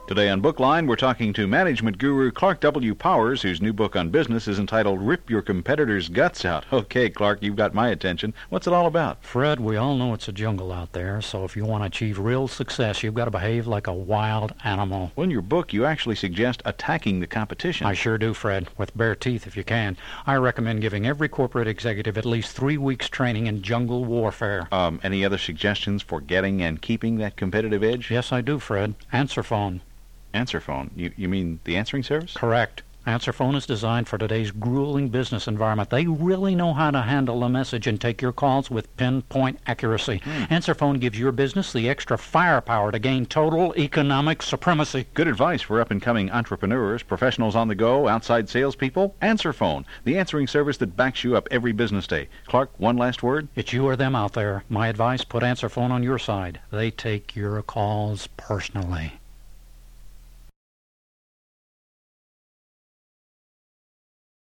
Today on Bookline, we're talking to management guru Clark W. Powers, whose new book on business is entitled Rip Your Competitors' Guts Out. Okay, Clark, you've got my attention. What's it all about? Fred, we all know it's a jungle out there, so if you want to achieve real success, you've got to behave like a wild animal. Well, in your book, you actually suggest attacking the competition. I sure do, Fred, with bare teeth if you can. I recommend giving every corporate executive at least 3 weeks training in jungle warfare. Any other suggestions for getting and keeping that competitive edge? Yes, I do, Fred. Answer phone. Answer phone? You mean the answering service? Correct. Answer phone is designed for today's grueling business environment. They really know how to handle a message and take your calls with pinpoint accuracy. Answer phone gives your business the extra firepower to gain total economic supremacy. Good advice for up-and-coming entrepreneurs, professionals on the go, outside salespeople. Answer phone, the answering service that backs you up every business day. Clark, one last word? It's you or them out there. My advice, put Answer phone on your side. They take your calls personally.